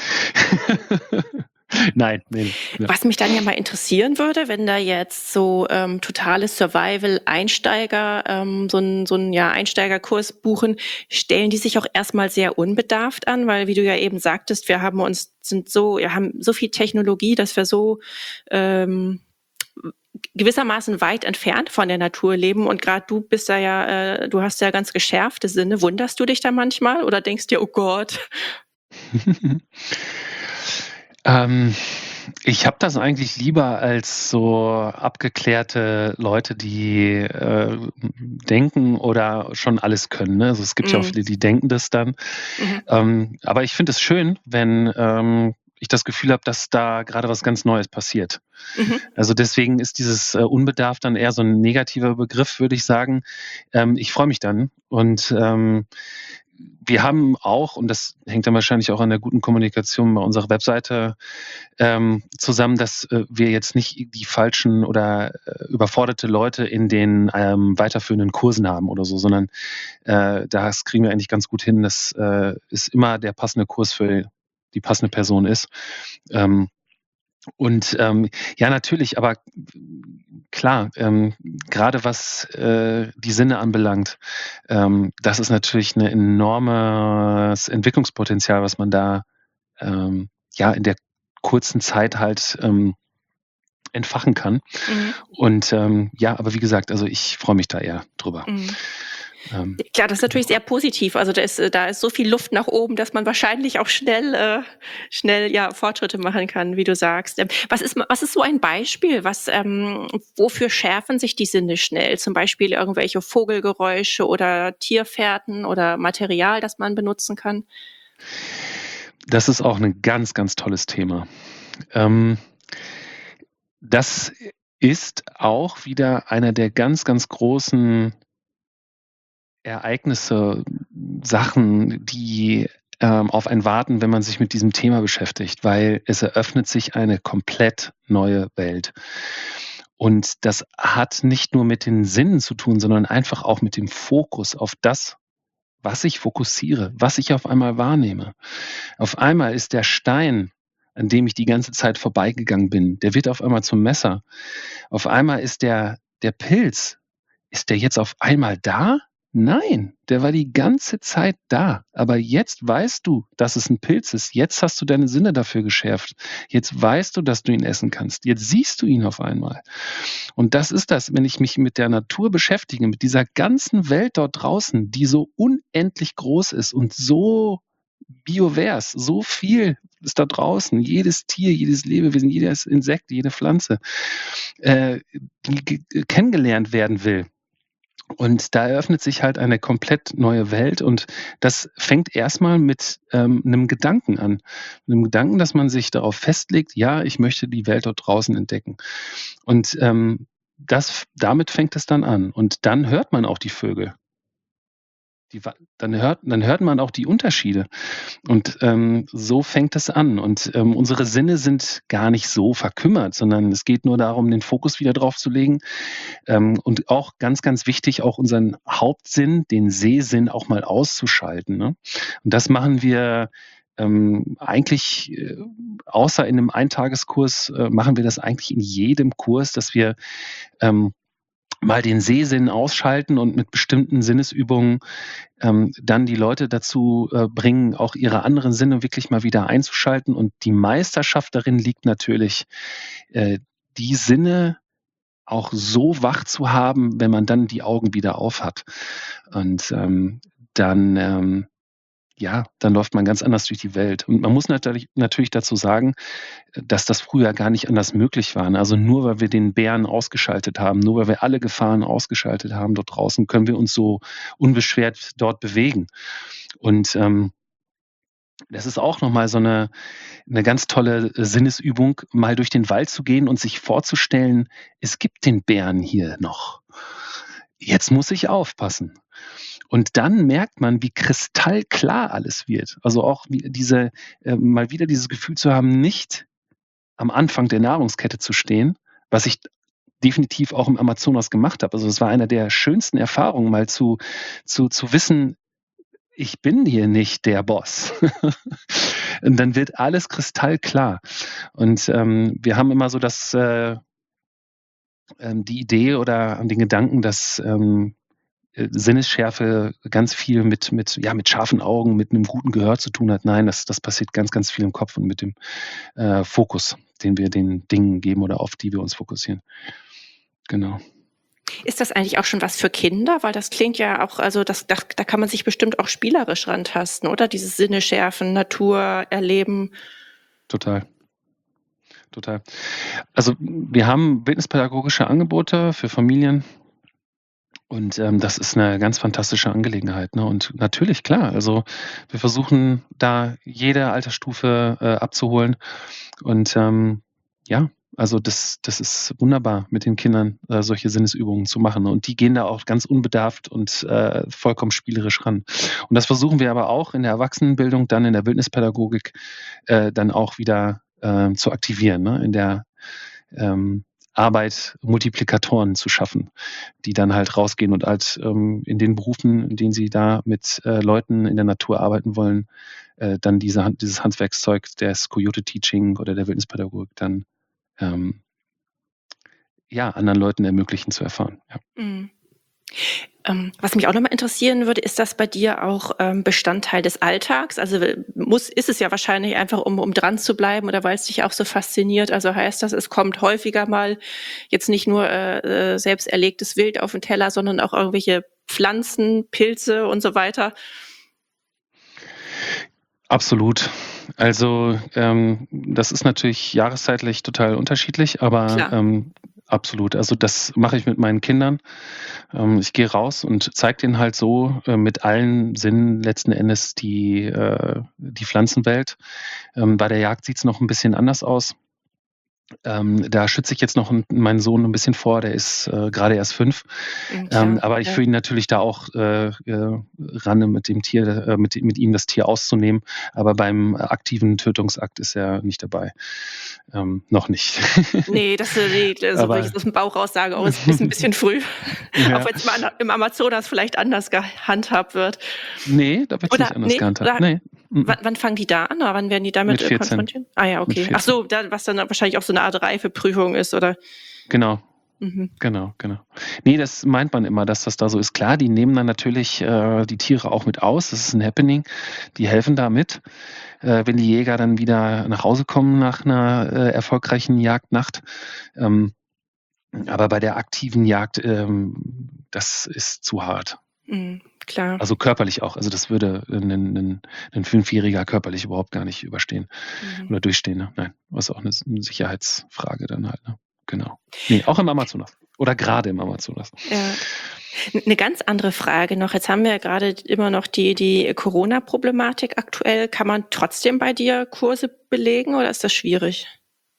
Speaker 3: Nein, nee. Ja.
Speaker 1: Was mich dann ja mal interessieren würde, wenn da jetzt so ähm, totale Survival-Einsteiger ähm, so einen so einen, ja, Einsteigerkurs buchen, stellen die sich auch erstmal sehr unbedarft an, weil wie du ja eben sagtest, wir haben uns sind so, wir haben so viel Technologie, dass wir so ähm, gewissermaßen weit entfernt von der Natur leben und gerade du bist da ja, äh, du hast ja ganz geschärfte Sinne. Wunderst du dich da manchmal oder denkst dir, oh Gott?
Speaker 3: ähm, ich habe das eigentlich lieber als so abgeklärte Leute, die äh, denken oder schon alles können. Ne? Also es gibt ja auch
Speaker 1: Mhm.
Speaker 3: viele, die denken das dann.
Speaker 1: Mhm.
Speaker 3: Ähm, aber ich finde es schön, wenn ähm, ich das Gefühl habe, dass da gerade was ganz Neues passiert.
Speaker 1: Mhm.
Speaker 3: Also deswegen ist dieses äh, unbedarft dann eher so ein negativer Begriff, würde ich sagen. Ähm, ich freue mich dann und ähm, wir haben auch, und das hängt dann wahrscheinlich auch an der guten Kommunikation bei unserer Webseite ähm, zusammen, dass äh, wir jetzt nicht die falschen oder äh, überforderte Leute in den ähm, weiterführenden Kursen haben oder so, sondern äh, das kriegen wir eigentlich ganz gut hin, dass äh, es immer der passende Kurs für die passende Person ist. Ähm, und ähm, ja, natürlich, aber klar, ähm, gerade was äh, die Sinne anbelangt, ähm, das ist natürlich ein enormes Entwicklungspotenzial, was man da ähm, ja in der kurzen Zeit halt ähm, entfachen kann.
Speaker 1: Mhm.
Speaker 3: Und ähm, ja, aber wie gesagt, also ich freue mich da eher drüber.
Speaker 1: Mhm.
Speaker 3: Ähm,
Speaker 1: Klar, das ist natürlich sehr positiv. Also da ist, äh, da ist so viel Luft nach oben, dass man wahrscheinlich auch schnell, äh, schnell ja, Fortschritte machen kann, wie du sagst. Ähm, was ist, was ist so ein Beispiel? Was, ähm, wofür schärfen sich die Sinne schnell? Zum Beispiel irgendwelche Vogelgeräusche oder Tierfährten oder Material, das man benutzen kann?
Speaker 3: Das ist auch ein ganz, ganz tolles Thema. Ähm, das ist auch wieder einer der ganz, ganz großen Ereignisse, Sachen, die ähm, auf einen warten, wenn man sich mit diesem Thema beschäftigt, weil es eröffnet sich eine komplett neue Welt. Und das hat nicht nur mit den Sinnen zu tun, sondern einfach auch mit dem Fokus auf das, was ich fokussiere, was ich auf einmal wahrnehme. Auf einmal ist der Stein, an dem ich die ganze Zeit vorbeigegangen bin, der wird auf einmal zum Messer. Auf einmal ist der, der Pilz, ist der jetzt auf einmal da? Nein, der war die ganze Zeit da. Aber jetzt weißt du, dass es ein Pilz ist. Jetzt hast du deine Sinne dafür geschärft. Jetzt weißt du, dass du ihn essen kannst. Jetzt siehst du ihn auf einmal. Und das ist das, wenn ich mich mit der Natur beschäftige, mit dieser ganzen Welt dort draußen, die so unendlich groß ist und so biovers, so viel ist da draußen, jedes Tier, jedes Lebewesen, jedes Insekt, jede Pflanze, äh, die kennengelernt werden will. Und da eröffnet sich halt eine komplett neue Welt und das fängt erstmal mit ähm, einem Gedanken an. Mit einem Gedanken, dass man sich darauf festlegt, ja, ich möchte die Welt dort draußen entdecken. Und ähm, das, damit fängt es dann an. Und dann hört man auch die Vögel. Die, dann, hört, dann hört man auch die Unterschiede. Und ähm, so fängt es an. Und ähm, unsere Sinne sind gar nicht so verkümmert, sondern es geht nur darum, den Fokus wieder drauf zu legen. Ähm, und auch ganz, ganz wichtig, auch unseren Hauptsinn, den Sehsinn, auch mal auszuschalten. Ne? Und das machen wir ähm, eigentlich, äh, außer in einem Eintageskurs, äh, machen wir das eigentlich in jedem Kurs, dass wir ähm, mal den Sehsinn ausschalten und mit bestimmten Sinnesübungen ähm, dann die Leute dazu äh, bringen, auch ihre anderen Sinne wirklich mal wieder einzuschalten. Und die Meisterschaft darin liegt natürlich, äh, die Sinne auch so wach zu haben, wenn man dann die Augen wieder auf hat. Und ähm, dann, ähm, ja, dann läuft man ganz anders durch die Welt. Und man muss natürlich, natürlich dazu sagen, dass das früher gar nicht anders möglich war. Also nur weil wir den Bären ausgeschaltet haben, nur weil wir alle Gefahren ausgeschaltet haben dort draußen, können wir uns so unbeschwert dort bewegen. Und ähm, das ist auch nochmal so eine, eine ganz tolle Sinnesübung, mal durch den Wald zu gehen und sich vorzustellen, es gibt den Bären hier noch. Jetzt muss ich aufpassen. Und dann merkt man, wie kristallklar alles wird. Also auch wie diese, äh, mal wieder dieses Gefühl zu haben, nicht am Anfang der Nahrungskette zu stehen, was ich definitiv auch im Amazonas gemacht habe. Also es war eine der schönsten Erfahrungen, mal zu, zu, zu wissen, ich bin hier nicht der Boss. Und dann wird alles kristallklar. Und ähm, wir haben immer so das, äh, ähm, die Idee oder den Gedanken, dass ähm, Sinnesschärfe ganz viel mit, mit, ja, mit scharfen Augen, mit einem guten Gehör zu tun hat. Nein, das, das passiert ganz, ganz viel im Kopf und mit dem äh, Fokus, den wir den Dingen geben oder auf die wir uns fokussieren. Genau.
Speaker 1: Ist das eigentlich auch schon was für Kinder? Weil das klingt ja auch, also das, da, da kann man sich bestimmt auch spielerisch rantasten, oder? Dieses Sinne schärfen, Natur erleben.
Speaker 3: Total. Total. Also wir haben bildnispädagogische Angebote für Familien. Und ähm, das ist eine ganz fantastische Angelegenheit. Ne? Und natürlich, klar, also wir versuchen da jede Altersstufe äh, abzuholen. Und ähm, ja, also das, das ist wunderbar, mit den Kindern äh, solche Sinnesübungen zu machen. Und die gehen da auch ganz unbedarft und äh, vollkommen spielerisch ran. Und das versuchen wir aber auch in der Erwachsenenbildung, dann in der Bildnispädagogik, äh, dann auch wieder äh, zu aktivieren, ne? In der ähm, Arbeit Multiplikatoren zu schaffen, die dann halt rausgehen und halt ähm, in den Berufen, in denen sie da mit äh, Leuten in der Natur arbeiten wollen, äh, dann diese Hand, dieses Handwerkszeug des Coyote Teaching oder der Wildnispädagogik dann ähm, ja, anderen Leuten ermöglichen zu erfahren. Ja.
Speaker 1: Mhm. Ähm, was mich auch nochmal interessieren würde, ist das bei dir auch ähm, Bestandteil des Alltags? Also muss, ist es ja wahrscheinlich einfach, um, um dran zu bleiben oder weil es dich auch so fasziniert. Also heißt das, es kommt häufiger mal jetzt nicht nur äh, äh, selbst erlegtes Wild auf den Teller, sondern auch irgendwelche Pflanzen, Pilze und so weiter?
Speaker 3: Absolut. Also ähm, das ist natürlich jahreszeitlich total unterschiedlich, aber ähm, absolut. Also das mache ich mit meinen Kindern. Ähm, ich gehe raus und zeige denen halt so äh, mit allen Sinnen letzten Endes die, äh, die Pflanzenwelt. Ähm, bei der Jagd sieht es noch ein bisschen anders aus. Ähm, da schütze ich jetzt noch meinen Sohn ein bisschen vor, der ist äh, gerade erst fünf.
Speaker 1: Ja,
Speaker 3: ähm, aber ich
Speaker 1: ja.
Speaker 3: führe ihn natürlich da auch äh, äh, ran, mit dem Tier, äh, mit, mit ihm das Tier auszunehmen. Aber beim aktiven Tötungsakt ist er nicht dabei. Ähm, noch nicht.
Speaker 1: Nee, das äh, die, so
Speaker 3: Aber-
Speaker 1: würde ich aus dem Bauch raus sagen, oh, es ist ein bisschen früh.
Speaker 3: Ja.
Speaker 1: Auch wenn es im Ana- im Amazonas vielleicht anders gehandhabt wird.
Speaker 3: Nee, da wird es
Speaker 1: Oder-
Speaker 3: nicht anders
Speaker 1: nee,
Speaker 3: gehandhabt.
Speaker 1: oder-
Speaker 3: Nee. Mhm.
Speaker 1: Wann, wann fangen die da an? Oder wann werden die damit
Speaker 3: Mit
Speaker 1: äh,
Speaker 3: vierzehn.
Speaker 1: konfrontiert? Ah ja,
Speaker 3: Mit
Speaker 1: okay.
Speaker 3: vierzehn.
Speaker 1: Ach so, da, was dann wahrscheinlich auch so eine Art Reifeprüfung ist, oder?
Speaker 3: Genau.
Speaker 1: Mhm.
Speaker 3: Genau, genau. Nee, das meint man immer, dass das da so ist. Klar, die nehmen dann natürlich äh, die Tiere auch mit aus. Das ist ein Happening. Die helfen da mit. Äh, wenn die Jäger dann wieder nach Hause kommen nach einer äh, erfolgreichen Jagdnacht. Ähm, aber bei der aktiven Jagd, ähm, das ist zu hart.
Speaker 1: Mhm, klar.
Speaker 3: Also körperlich auch. Also das würde ein, ein, ein Fünfjähriger körperlich überhaupt gar nicht überstehen
Speaker 1: Mhm.
Speaker 3: oder durchstehen. Ne? Nein, was auch eine, eine Sicherheitsfrage dann halt. Ne? Genau. Nee, auch im Amazonas. Oder gerade im Amazonas.
Speaker 1: Ja. Eine ganz andere Frage noch. Jetzt haben wir ja gerade immer noch die, die Corona-Problematik aktuell. Kann man trotzdem bei dir Kurse belegen oder ist das schwierig?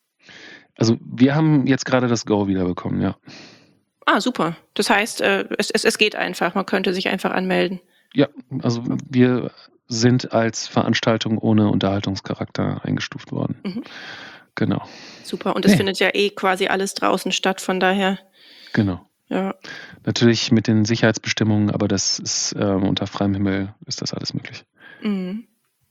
Speaker 3: Also wir haben jetzt gerade das Go wieder bekommen, ja.
Speaker 1: Ah, super. Das heißt, äh, es, es, es geht einfach. Man könnte sich einfach anmelden.
Speaker 3: Ja, also wir sind als Veranstaltung ohne Unterhaltungscharakter eingestuft worden.
Speaker 1: Mhm.
Speaker 3: Genau,
Speaker 1: Super. Und es
Speaker 3: Nee.
Speaker 1: findet ja eh quasi alles draußen statt. Von daher,
Speaker 3: genau.
Speaker 1: ja.
Speaker 3: Natürlich mit den Sicherheitsbestimmungen, aber das ist ähm, unter freiem Himmel ist das alles möglich.
Speaker 1: Mhm.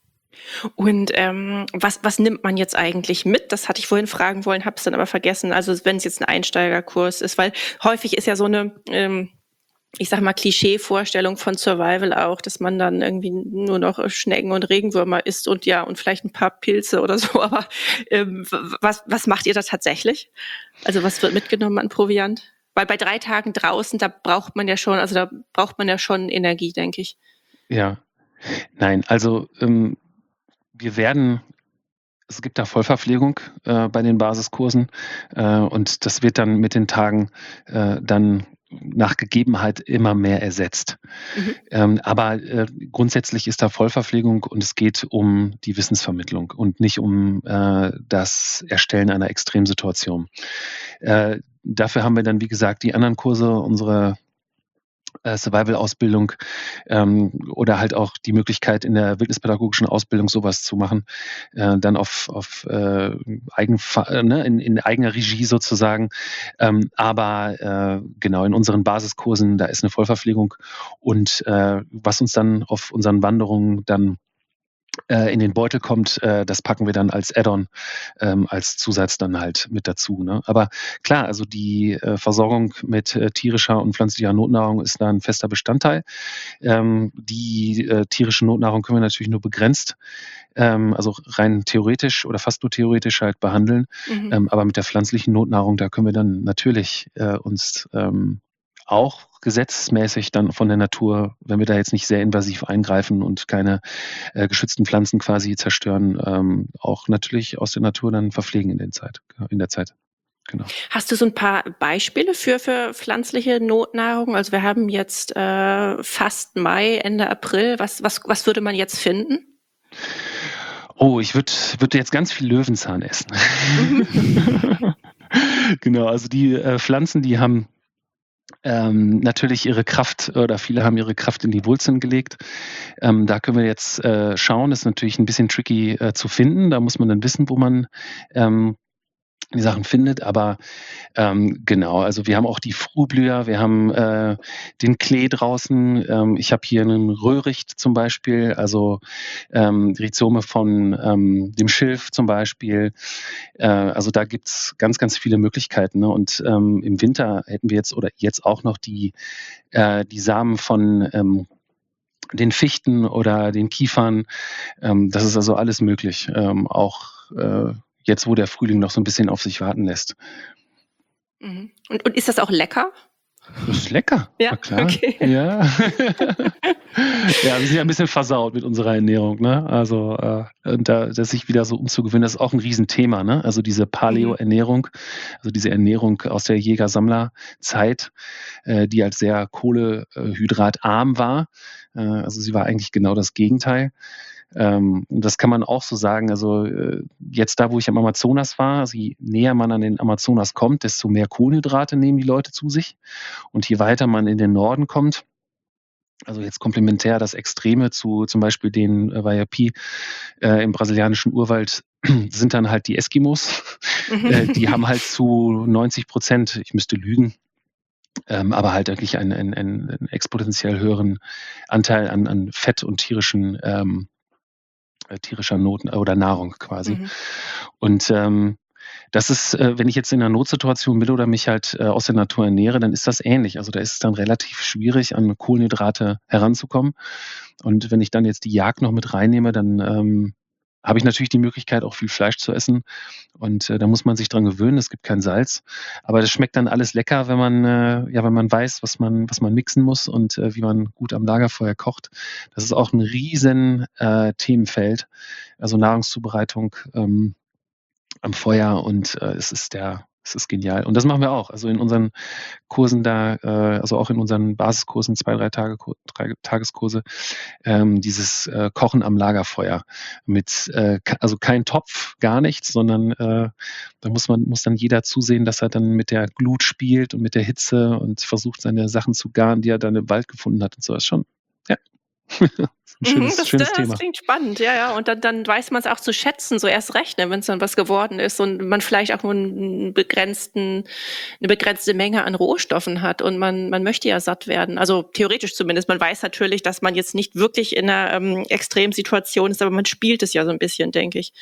Speaker 1: Und ähm, was, was nimmt man jetzt eigentlich mit? Das hatte ich vorhin fragen wollen, habe es dann aber vergessen. Also wenn es jetzt ein Einsteigerkurs ist, weil häufig ist ja so eine, ähm, ich sag mal, Klischee-Vorstellung von Survival auch, dass man dann irgendwie nur noch Schnecken und Regenwürmer isst und ja, und vielleicht ein paar Pilze oder so. Aber ähm, was, was macht ihr da tatsächlich? Also was wird mitgenommen an Proviant? Weil bei drei Tagen draußen, da braucht man ja schon, also da braucht man ja schon Energie, denke ich.
Speaker 3: Ja, nein, also ähm, wir werden, es gibt da Vollverpflegung äh, bei den Basiskursen äh, und das wird dann mit den Tagen äh, dann nach Gegebenheit immer mehr ersetzt.
Speaker 1: Mhm.
Speaker 3: Ähm, aber äh, grundsätzlich ist da Vollverpflegung und es geht um die Wissensvermittlung und nicht um äh, das Erstellen einer Extremsituation. Äh, dafür haben wir dann, wie gesagt, die anderen Kurse, unsere äh, Survival-Ausbildung ähm, oder halt auch die Möglichkeit in der wildnispädagogischen Ausbildung sowas zu machen, äh, dann auf, auf äh, eigen, äh, ne, in, in eigener Regie sozusagen. Ähm, aber äh, genau, in unseren Basiskursen, da ist eine Vollverpflegung und äh, was uns dann auf unseren Wanderungen dann äh, in den Beutel kommt, äh, das packen wir dann als Add-on, ähm, als Zusatz dann halt mit dazu. Ne? Aber klar, also die äh, Versorgung mit äh, tierischer und pflanzlicher Notnahrung ist da ein fester Bestandteil. Ähm, die äh, tierische Notnahrung können wir natürlich nur begrenzt, ähm, also rein theoretisch oder fast nur theoretisch halt behandeln.
Speaker 1: Mhm.
Speaker 3: Ähm, aber mit der pflanzlichen Notnahrung, da können wir dann natürlich äh, uns ähm, auch gesetzmäßig dann von der Natur, wenn wir da jetzt nicht sehr invasiv eingreifen und keine äh, geschützten Pflanzen quasi zerstören, ähm, auch natürlich aus der Natur dann verpflegen in, den Zeit, in der Zeit. Genau.
Speaker 1: Hast du so ein paar Beispiele für, für pflanzliche Notnahrung? Also wir haben jetzt äh, fast Mai, Ende April. Was, was, was würde man jetzt finden?
Speaker 3: Oh, ich würde würd jetzt ganz viel Löwenzahn essen.
Speaker 1: Mhm.
Speaker 3: Genau, also die äh, Pflanzen, die haben ähm, natürlich ihre Kraft oder viele haben ihre Kraft in die Wurzeln gelegt. Ähm, da können wir jetzt äh, schauen. Das ist natürlich ein bisschen tricky äh, zu finden. Da muss man dann wissen, wo man ähm, die Sachen findet, aber ähm, genau, also wir haben auch die Frühblüher, wir haben äh, den Klee draußen, ähm, ich habe hier einen Röhricht zum Beispiel, also ähm, Rhizome von ähm, dem Schilf zum Beispiel, äh, also da gibt's ganz, ganz viele Möglichkeiten, ne? Und ähm, im Winter hätten wir jetzt oder jetzt auch noch die, äh, die Samen von ähm, den Fichten oder den Kiefern, ähm, das ist also alles möglich, ähm, auch äh, jetzt, wo der Frühling noch so ein bisschen auf sich warten lässt.
Speaker 1: Mhm. Und, und ist das auch lecker?
Speaker 3: Das ist lecker.
Speaker 1: Ja,
Speaker 3: Na klar.
Speaker 1: okay.
Speaker 3: Ja. Ja, wir sind ja ein bisschen versaut mit unserer Ernährung, ne? Also, äh, und da das sich wieder so umzugewöhnen, das ist auch ein Riesenthema, ne? Also diese Paleo-Ernährung, also diese Ernährung aus der Jäger-Sammler-Zeit, äh, die als sehr kohlehydratarm war. Äh, also sie war eigentlich genau das Gegenteil. Ähm, das kann man auch so sagen. Also äh, jetzt da, wo ich am Amazonas war, also je näher man an den Amazonas kommt, desto mehr Kohlenhydrate nehmen die Leute zu sich. Und je weiter man in den Norden kommt, also jetzt komplementär das Extreme zu zum Beispiel den äh, Waiapi äh, im brasilianischen Urwald, sind dann halt die Eskimos. Äh, die haben halt zu neunzig Prozent, ich müsste lügen, ähm, aber halt wirklich einen, einen, einen exponentiell höheren Anteil an, an Fett und tierischen ähm, äh, tierischer Not oder Nahrung quasi.
Speaker 1: Mhm.
Speaker 3: Und ähm, das ist, äh, wenn ich jetzt in einer Notsituation bin oder mich halt äh, aus der Natur ernähre, dann ist das ähnlich. Also da ist es dann relativ schwierig, an Kohlenhydrate heranzukommen. Und wenn ich dann jetzt die Jagd noch mit reinnehme, dann ähm, habe ich natürlich die Möglichkeit, auch viel Fleisch zu essen. Und äh, da muss man sich dran gewöhnen. Es gibt kein Salz. Aber das schmeckt dann alles lecker, wenn man, äh, ja, wenn man weiß, was man, was man mixen muss und äh, wie man gut am Lagerfeuer kocht. Das ist auch ein riesen äh, Themenfeld. Also Nahrungszubereitung ähm, am Feuer und äh, es ist der, es ist genial. Und das machen wir auch. Also in unseren Kursen da, äh, also auch in unseren Basiskursen, zwei, drei Tage, drei Tageskurse, ähm, dieses äh, Kochen am Lagerfeuer mit, äh, also kein Topf, gar nichts, sondern äh, da muss man, muss dann jeder zusehen, dass er dann mit der Glut spielt und mit der Hitze und versucht, seine Sachen zu garen, die er dann im Wald gefunden hat und so. Das ist schon, ja. Ein schönes,
Speaker 1: Mhm, das,
Speaker 3: schönes
Speaker 1: das
Speaker 3: Thema.
Speaker 1: klingt spannend, ja, ja. Und dann, dann weiß man es auch zu schätzen, so erst recht, ne, wenn es dann was geworden ist und man vielleicht auch nur einen begrenzten, eine begrenzte Menge an Rohstoffen hat und man, man möchte ja satt werden. Also theoretisch zumindest. Man weiß natürlich, dass man jetzt nicht wirklich in einer ähm, Extremsituation ist, aber man spielt es ja so ein bisschen, denke ich.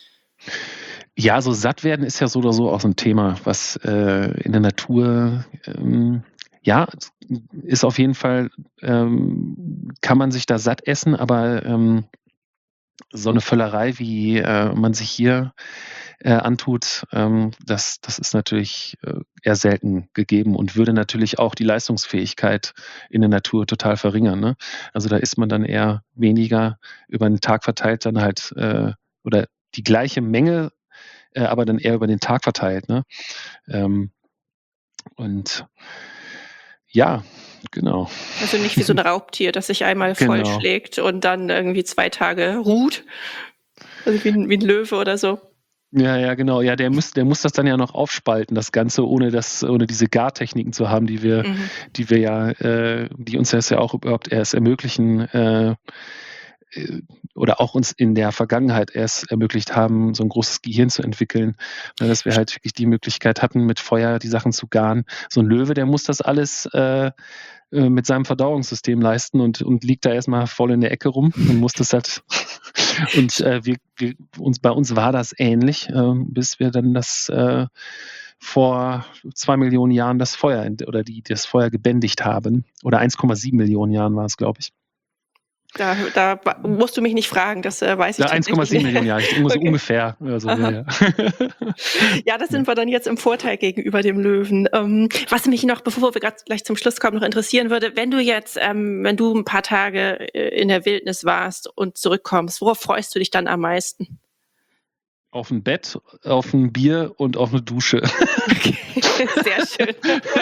Speaker 3: Ja, so satt werden ist ja so oder so auch so ein Thema, was äh, in der Natur ähm, ja, ist auf jeden Fall, ähm, kann man sich da satt essen, aber ähm, so eine Völlerei, wie äh, man sich hier äh, antut, ähm, das, das ist natürlich äh, eher selten gegeben und würde natürlich auch die Leistungsfähigkeit in der Natur total verringern. Ne? Also da isst man dann eher weniger über den Tag verteilt, dann halt äh, oder die gleiche Menge, äh, aber dann eher über den Tag verteilt. Ne? Ähm, und ja, genau.
Speaker 1: Also nicht wie so ein Raubtier, das sich einmal
Speaker 3: Genau.
Speaker 1: vollschlägt und dann irgendwie zwei Tage ruht. Also wie ein, wie ein Löwe oder so.
Speaker 3: Ja, ja, genau. Ja, der muss, der muss das dann ja noch aufspalten, das Ganze, ohne das, ohne diese Gartechniken zu haben, die wir,
Speaker 1: Mhm.
Speaker 3: die wir ja, äh, die uns das ja auch überhaupt erst ermöglichen, äh, äh, oder auch uns in der Vergangenheit erst ermöglicht haben, so ein großes Gehirn zu entwickeln, ne, dass wir halt wirklich die Möglichkeit hatten, mit Feuer die Sachen zu garen. So ein Löwe, der muss das alles äh, äh, mit seinem Verdauungssystem leisten und, und liegt da erstmal voll in der Ecke rum und muss das halt. Und äh, wir, wir, uns, bei uns war das ähnlich, äh, bis wir dann das äh, vor zwei Millionen Jahren das Feuer ent- oder die das Feuer gebändigt haben. Oder eins Komma sieben Millionen Jahren war es, glaube ich.
Speaker 1: Da, da wa- musst du mich nicht fragen, das äh, weiß ich
Speaker 3: Ja, eins Komma sieben
Speaker 1: tatsächlich
Speaker 3: Millionen Jahre, ich, so
Speaker 1: Okay.
Speaker 3: ungefähr. Also, ja,
Speaker 1: Aha.
Speaker 3: ja.
Speaker 1: Ja, das sind wir dann jetzt im Vorteil gegenüber dem Löwen. Ähm, was mich noch, bevor wir grad gleich zum Schluss kommen, noch interessieren würde, wenn du jetzt, ähm, wenn du ein paar Tage äh, in der Wildnis warst und zurückkommst, worauf freust du dich dann am meisten?
Speaker 3: Auf ein Bett, auf ein Bier und auf eine Dusche.
Speaker 1: Okay. Sehr schön.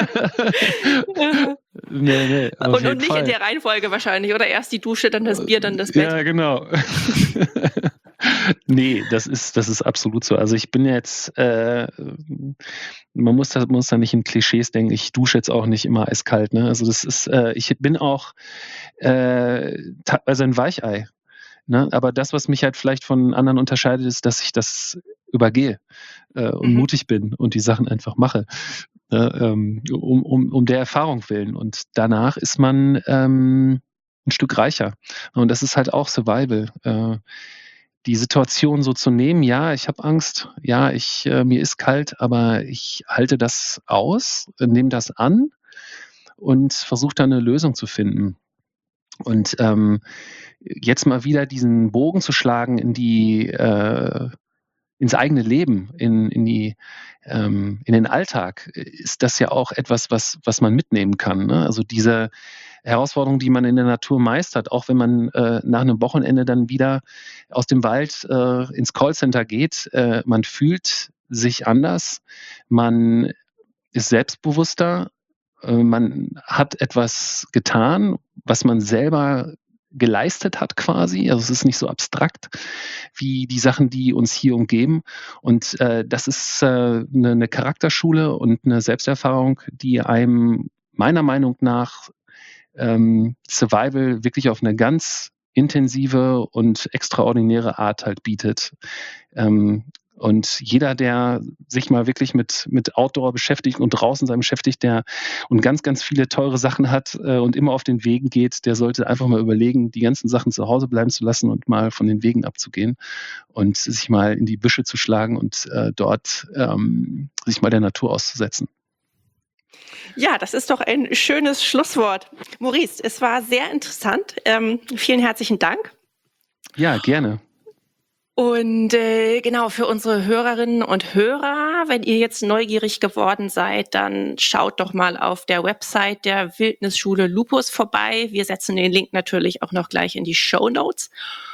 Speaker 3: nee, nee, auf
Speaker 1: und,
Speaker 3: jeden
Speaker 1: und nicht
Speaker 3: Fall.
Speaker 1: in der Reihenfolge wahrscheinlich, oder erst die Dusche, dann das Bier, dann das Bett.
Speaker 3: Ja, genau. Nee, das ist, das ist absolut so. Also ich bin jetzt, äh, man muss da, muss da nicht in Klischees denken, ich dusche jetzt auch nicht immer eiskalt. Ne? Also das ist, äh, ich bin auch äh, teilweise ein Weichei. Ne? Aber das, was mich halt vielleicht von anderen unterscheidet, ist, dass ich das übergehe äh, und
Speaker 1: Mhm.
Speaker 3: mutig bin und die Sachen einfach mache. Ne? Ähm, um, um, um der Erfahrung willen. Und danach ist man ähm, ein Stück reicher. Und das ist halt auch Survival. Äh, die Situation so zu nehmen, ja, ich habe Angst, ja, ich, äh, mir ist kalt, aber ich halte das aus, äh, nehme das an und versuche da eine Lösung zu finden. Und ähm, jetzt mal wieder diesen Bogen zu schlagen in die äh, ins eigene Leben, in, in die ähm, in den Alltag, ist das ja auch etwas, was, was man mitnehmen kann. Ne? Also diese Herausforderung, die man in der Natur meistert, auch wenn man äh, nach einem Wochenende dann wieder aus dem Wald äh, ins Callcenter geht, äh, man fühlt sich anders, man ist selbstbewusster, äh, man hat etwas getan, was man selber geleistet hat quasi. Also es ist nicht so abstrakt wie die Sachen, die uns hier umgeben. Und äh, das ist äh, eine, eine Charakterschule und eine Selbsterfahrung, die einem meiner Meinung nach ähm, Survival wirklich auf eine ganz intensive und extraordinäre Art halt bietet. Ähm, und jeder, der sich mal wirklich mit, mit Outdoor beschäftigt und draußen sein beschäftigt, der und ganz, ganz viele teure Sachen hat äh, und immer auf den Wegen geht, der sollte einfach mal überlegen, die ganzen Sachen zu Hause bleiben zu lassen und mal von den Wegen abzugehen und sich mal in die Büsche zu schlagen und äh, dort ähm, sich mal der Natur auszusetzen.
Speaker 1: Ja, das ist doch ein schönes Schlusswort. Maurice, es war sehr interessant. Ähm, vielen herzlichen Dank.
Speaker 3: Ja, gerne.
Speaker 1: Und äh, genau, für unsere Hörerinnen und Hörer, wenn ihr jetzt neugierig geworden seid, dann schaut doch mal auf der Website der Wildnisschule Lupus vorbei. Wir setzen den Link natürlich auch noch gleich in die Shownotes.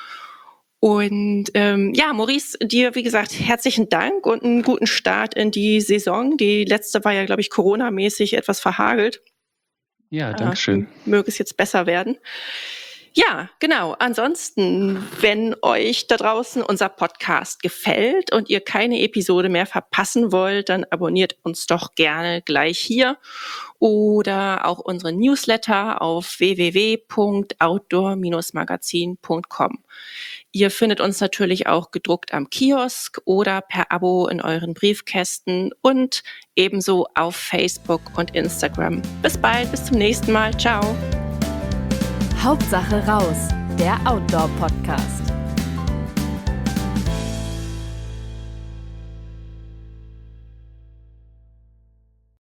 Speaker 1: Und ähm, ja, Maurice, dir, wie gesagt, herzlichen Dank und einen guten Start in die Saison. Die letzte war ja, glaube ich, Corona-mäßig etwas verhagelt.
Speaker 3: Ja, danke schön.
Speaker 1: Äh, möge es jetzt besser werden. Ja, genau. Ansonsten, wenn euch da draußen unser Podcast gefällt und ihr keine Episode mehr verpassen wollt, dann abonniert uns doch gerne gleich hier oder auch unseren Newsletter auf w w w punkt outdoor magazin punkt com. Ihr findet uns natürlich auch gedruckt am Kiosk oder per Abo in euren Briefkästen und ebenso auf Facebook und Instagram. Bis bald, bis zum nächsten Mal. Ciao.
Speaker 2: Hauptsache raus, der Outdoor-Podcast.